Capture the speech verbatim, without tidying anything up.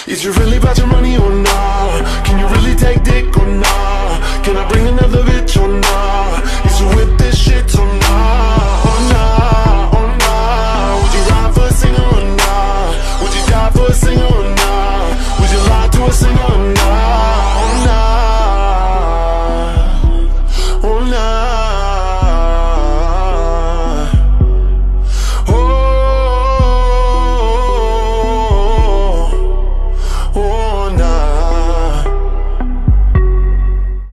Is you really about your money or nah? Can you really take dick or nah? Can I bring another bitch or nah? Is you with this shit or nah?